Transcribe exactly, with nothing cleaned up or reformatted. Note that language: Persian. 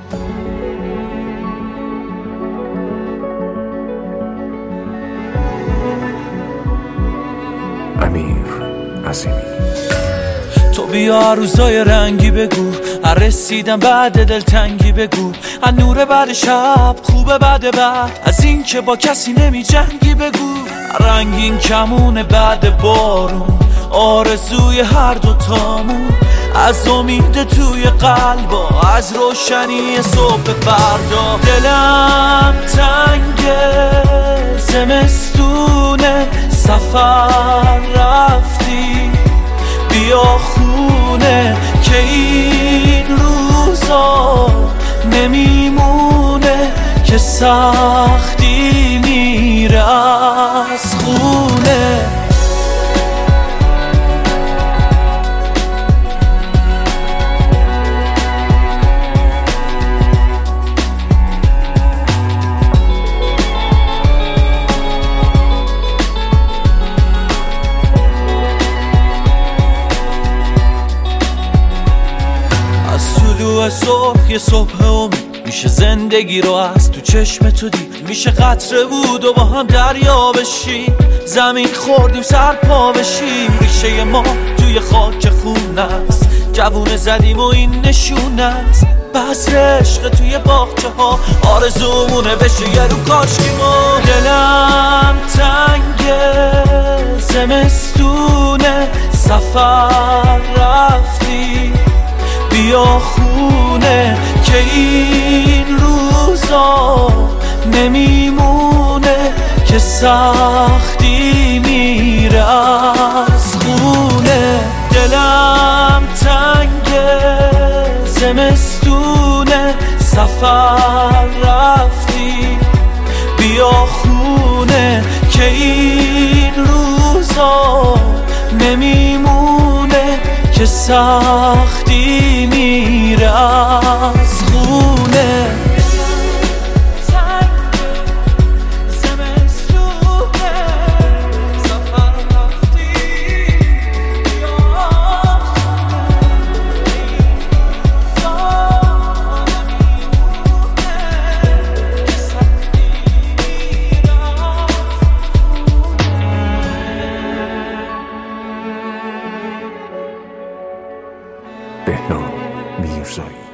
امیر عظیمی. تو بیا روزای رنگی بگو، هر رسیدم بعد دلتنگی بگو، از نور بعد شب خوبه بعد بعد، از این که با کسی نمی جنگی بگو، رنگین کمون بعد بارون، آرزوی هر دو تامون، از امید توی قلبا، از روشنی صبح فردا. دلم تنگه زمستونه، سفر رفتی بیا خونه، که این روزا نمیمونه، که سختی میره از خونه. طلوع صبح یه صبح امید میشه زندگی رو از تو چشم تو دید، میشه قطره بود و با هم دریا بشیم، زمین خوردیم سر پا بشیم، ریشه ما توی خاک خون است، جوونه زدیم و این نشون است، بذر عشق توی باغچه ها، آرزومونه بشه یه رو کاشکی ما. دلم تنگه زمستونه، سفر رفتی بیا خونه، که این روزا نمیمونه، که سختی میره از خونه. دلم تنگه زمستونه، سفر رفتی بیا خونه، که این روزا نمیمونه، که سختی میره از خونه. بهنام میرزایی.